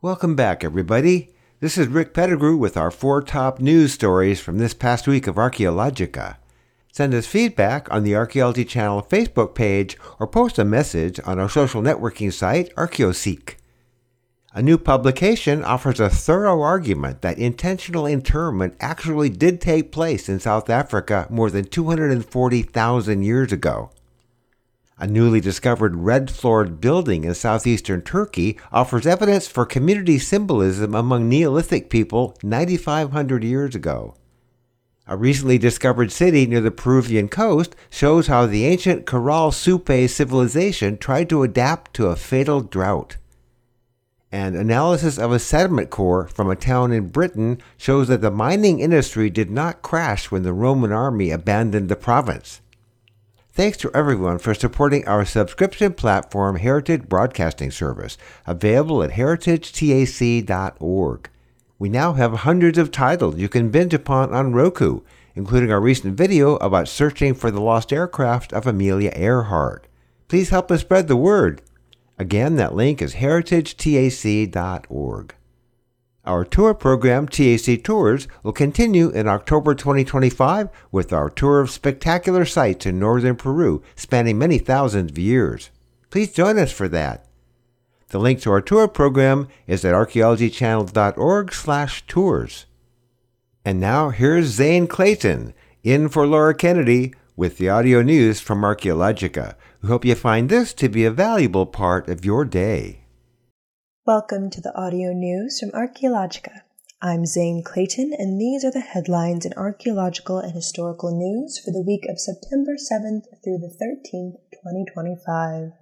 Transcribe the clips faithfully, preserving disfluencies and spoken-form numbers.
Welcome back, everybody. This is Rick Pettigrew with our four top news stories from this past week of Archaeologica. Send us feedback on the Archaeology Channel Facebook page or post a message on our social networking site, ArchaeoSeek. A new publication offers a thorough argument that intentional internment actually did take place in South Africa more than two hundred forty thousand years ago. A newly discovered red-floored building in southeastern Turkey offers evidence for community symbolism among Neolithic people ninety-five hundred years ago. A recently discovered city near the Peruvian coast shows how the ancient Caral Supe civilization tried to adapt to a fatal drought. And analysis of a sediment core from a town in Britain shows that the mining industry did not crash when the Roman army abandoned the province. Thanks to everyone for supporting our subscription platform Heritage Broadcasting Service, available at heritage tac dot org. We now have hundreds of titles you can binge upon on Roku, including our recent video about searching for the lost aircraft of Amelia Earhart. Please help us spread the word. Again, that link is heritage tac dot org. Our tour program, T A C Tours, will continue in October twenty twenty-five with our tour of spectacular sites in northern Peru spanning many thousands of years. Please join us for that. The link to our tour program is at archaeology channel dot org slash tours. And now here's Zane Clayton, in for Laura Kennedy, with the audio news from Archaeologica. We hope you find this to be a valuable part of your day. Welcome to the audio news from Archaeologica. I'm Zane Clayton, and these are the headlines in archaeological and historical news for the week of September seventh through the thirteenth, twenty twenty-five.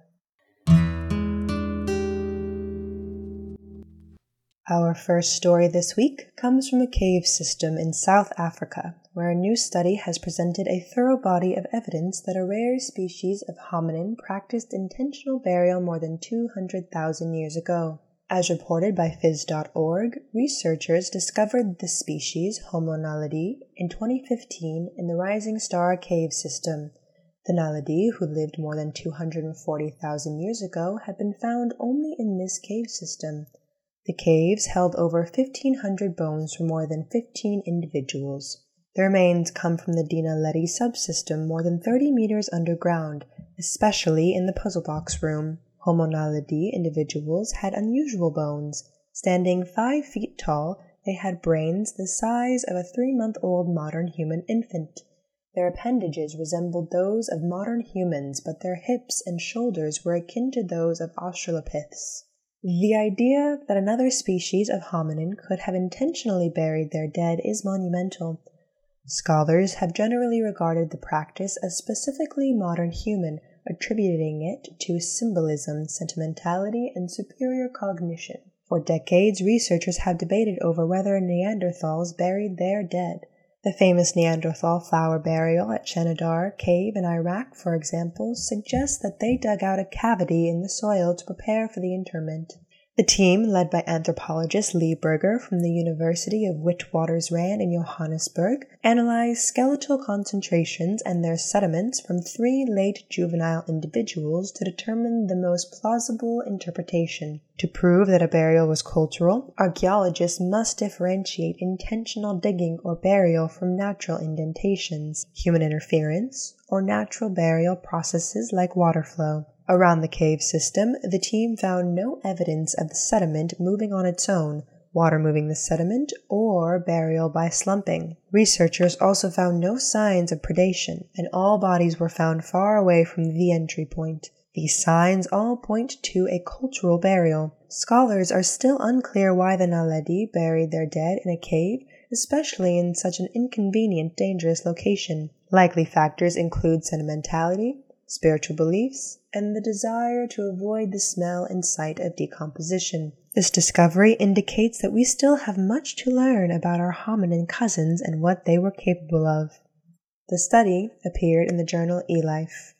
Our first story this week comes from a cave system in South Africa, where a new study has presented a thorough body of evidence that a rare species of hominin practiced intentional burial more than two hundred thousand years ago. As reported by phys dot org, researchers discovered the species Homo naledi in twenty fifteen in the Rising Star cave system. The Naledi, who lived more than two hundred forty thousand years ago, had been found only in this cave system. The caves held over fifteen hundred bones from more than fifteen individuals. The remains come from the Dinaledi subsystem more than thirty meters underground, especially in the puzzle box room. Homo naledi individuals had unusual bones. Standing five feet tall, they had brains the size of a three-month-old modern human infant. Their appendages resembled those of modern humans, but their hips and shoulders were akin to those of Australopiths. The idea that another species of hominin could have intentionally buried their dead is monumental. Scholars have generally regarded the practice as specifically modern human, attributing it to symbolism, sentimentality, and superior cognition. For decades, researchers have debated over whether Neanderthals buried their dead. The famous Neanderthal flower burial at Shenadar Cave in Iraq, for example, suggests that they dug out a cavity in the soil to prepare for the interment. The team, led by anthropologist Lee Berger from the University of Witwatersrand in Johannesburg, analyzed skeletal concentrations and their sediments from three late juvenile individuals to determine the most plausible interpretation. To prove that a burial was cultural, archaeologists must differentiate intentional digging or burial from natural indentations, human interference, or natural burial processes like water flow. Around the cave system, the team found no evidence of the sediment moving on its own, water moving the sediment, or burial by slumping. Researchers also found no signs of predation, and all bodies were found far away from the entry point. These signs all point to a cultural burial. Scholars are still unclear why the Naledi buried their dead in a cave, especially in such an inconvenient, dangerous location. Likely factors include sentimentality, spiritual beliefs, and the desire to avoid the smell and sight of decomposition. This discovery indicates that we still have much to learn about our hominin cousins and what they were capable of. The study appeared in the journal eLife.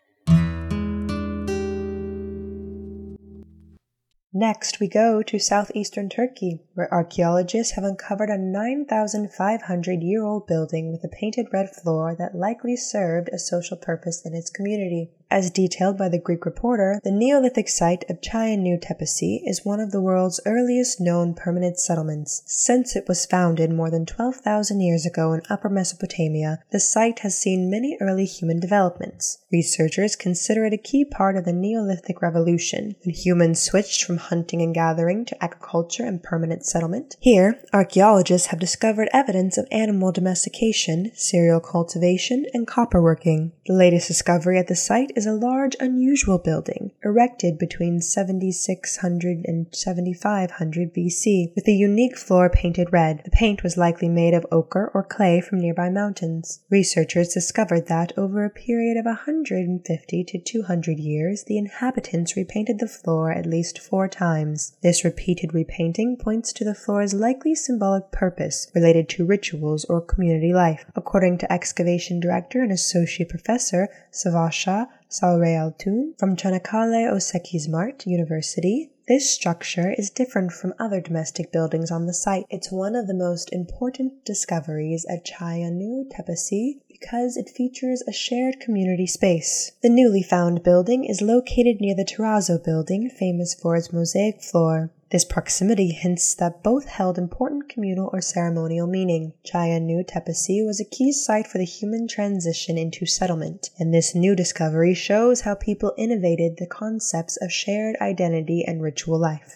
Next, we go to southeastern Turkey, where archaeologists have uncovered a nine thousand five hundred year old building with a painted red floor that likely served a social purpose in its community. As detailed by the Greek reporter, the Neolithic site of Chaya-Nu Tepesi is one of the world's earliest known permanent settlements. Since it was founded more than twelve thousand years ago in Upper Mesopotamia, the site has seen many early human developments. Researchers consider it a key part of the Neolithic revolution, when humans switched from hunting and gathering to agriculture and permanent settlement. Here, archaeologists have discovered evidence of animal domestication, cereal cultivation, and copperworking. The latest discovery at the site is a large, unusual building, erected between seventy-six hundred and seventy-five hundred B C, with a unique floor painted red. The paint was likely made of ochre or clay from nearby mountains. Researchers discovered that over a period of one hundred fifty to two hundred years, the inhabitants repainted the floor at least four times. This repeated repainting points to the floor's likely symbolic purpose related to rituals or community life. According to excavation director and associate professor Savasha Salrealtun from Çanakkale Osekizmart University, this structure is different from other domestic buildings on the site. It's one of the most important discoveries at Çaya-Nu Tepesi because it features a shared community space. The newly found building is located near the Terrazzo building, famous for its mosaic floor. This proximity hints that both held important communal or ceremonial meaning. Çaya-Nu Tepesi was a key site for the human transition into settlement, and this new discovery shows how people innovated the concepts of shared identity and ritual life.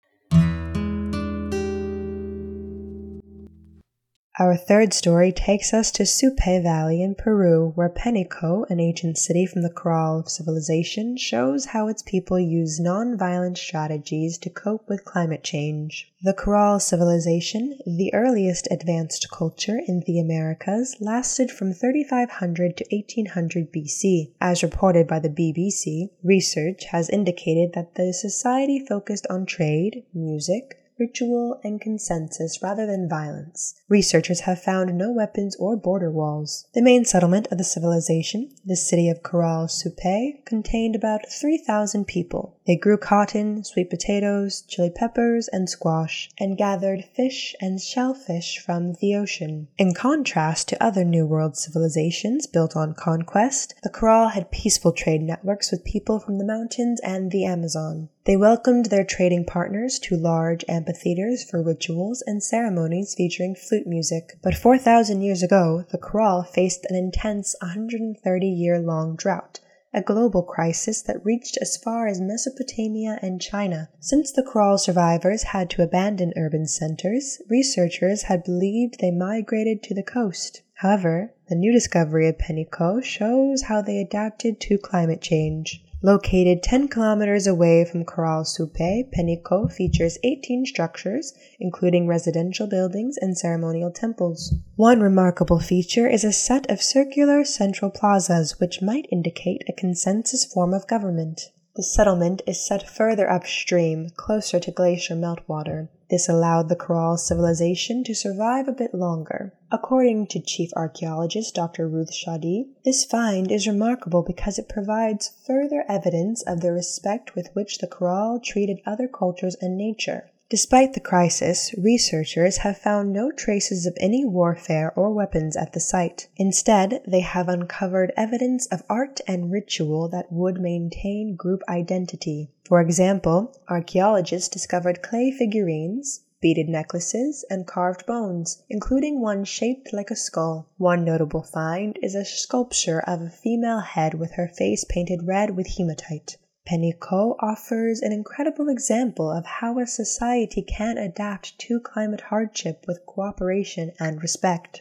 Our third story takes us to Supe Valley in Peru, where Penico, an ancient city from the Corral civilization, shows how its people use non-violent strategies to cope with climate change. The Corral civilization, the earliest advanced culture in the Americas, lasted from thirty-five hundred to eighteen hundred B C. As reported by the B B C, research has indicated that the society focused on trade, music, ritual, and consensus rather than violence. Researchers have found no weapons or border walls. The main settlement of the civilization, the city of Corral Supe, contained about three thousand people. They grew cotton, sweet potatoes, chili peppers, and squash, and gathered fish and shellfish from the ocean. In contrast to other New World civilizations built on conquest, the Corral had peaceful trade networks with people from the mountains and the Amazon. They welcomed their trading partners to large amphitheaters for rituals and ceremonies featuring flute music. But four thousand years ago, the Corral faced an intense one hundred thirty year long drought, a global crisis that reached as far as Mesopotamia and China. Since the Corral survivors had to abandon urban centers, researchers had believed they migrated to the coast. However, the new discovery of Penico shows how they adapted to climate change. Located ten kilometers away from Corral Supe, Penico features eighteen structures, including residential buildings and ceremonial temples. One remarkable feature is a set of circular central plazas, which might indicate a consensus form of government. The settlement is set further upstream, closer to glacier meltwater. This allowed the Corral civilization to survive a bit longer. According to chief archaeologist Doctor Ruth Shadi, this find is remarkable because it provides further evidence of the respect with which the Corral treated other cultures and nature. Despite the crisis, researchers have found no traces of any warfare or weapons at the site. Instead, they have uncovered evidence of art and ritual that would maintain group identity. For example, archaeologists discovered clay figurines, beaded necklaces, and carved bones, including one shaped like a skull. One notable find is a sculpture of a female head with her face painted red with hematite. Penico offers an incredible example of how a society can adapt to climate hardship with cooperation and respect.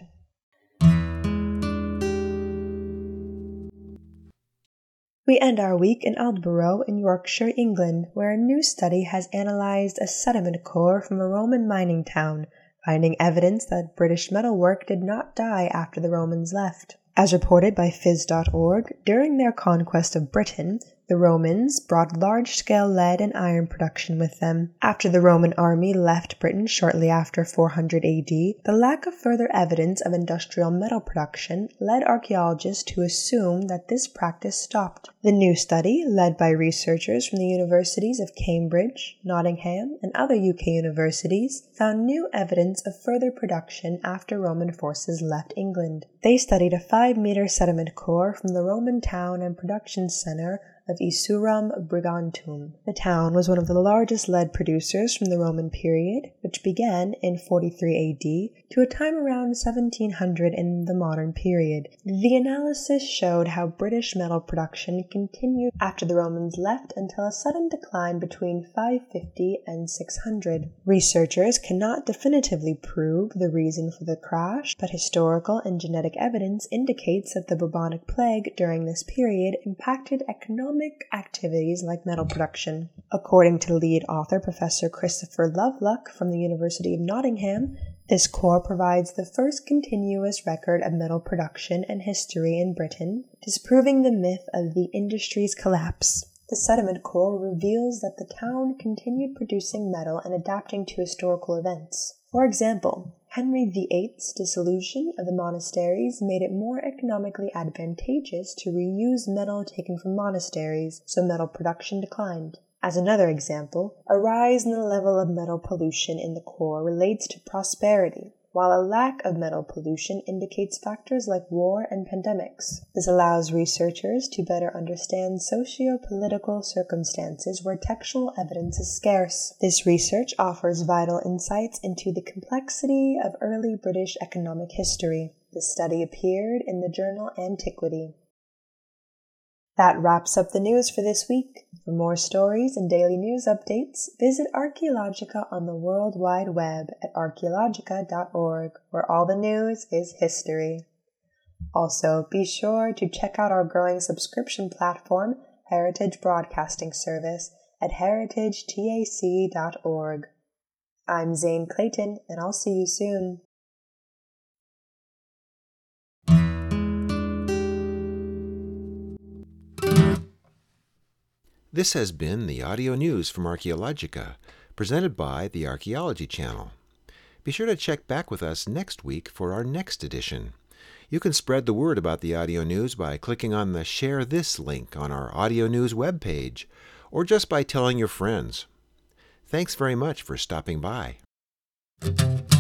We end our week in Aldborough in Yorkshire, England, where a new study has analyzed a sediment core from a Roman mining town, finding evidence that British metalwork did not die after the Romans left. As reported by phys dot org, during their conquest of Britain, the The Romans brought large-scale lead and iron production with them. After the Roman army left Britain shortly after four hundred A D, the lack of further evidence of industrial metal production led archaeologists to assume that this practice stopped. The new study, led by researchers from the universities of Cambridge, Nottingham, and other U K universities, found new evidence of further production after Roman forces left England. They studied a five-meter sediment core from the Roman town and production center of Isurum Brigantium. The town was one of the largest lead producers from the Roman period, which began in forty-three A D to a time around seventeen hundred in the modern period. The analysis showed how British metal production continued after the Romans left until a sudden decline between five fifty and six hundred. Researchers cannot definitively prove the reason for the crash, but historical and genetic evidence indicates that the bubonic plague during this period impacted economic activities like metal production. According to lead author Professor Christopher Lovelock from the University of Nottingham, this core provides the first continuous record of metal production and history in Britain, disproving the myth of the industry's collapse. The sediment core reveals that the town continued producing metal and adapting to historical events. For example, Henry the Eighth's dissolution of the monasteries made it more economically advantageous to reuse metal taken from monasteries, so metal production declined. As another example, a rise in the level of metal pollution in the core relates to prosperity, while a lack of metal pollution indicates factors like war and pandemics. This allows researchers to better understand socio-political circumstances where textual evidence is scarce. This research offers vital insights into the complexity of early British economic history. The study appeared in the journal Antiquity. That wraps up the news for this week. For more stories and daily news updates, visit Archaeologica on the World Wide Web at archaeologica dot org, where all the news is history. Also, be sure to check out our growing subscription platform, Heritage Broadcasting Service, at heritage tac dot org. I'm Zane Clayton, and I'll see you soon. This has been the audio news from Archaeologica, presented by the Archaeology Channel. Be sure to check back with us next week for our next edition. You can spread the word about the audio news by clicking on the Share This link on our audio news webpage, or just by telling your friends. Thanks very much for stopping by.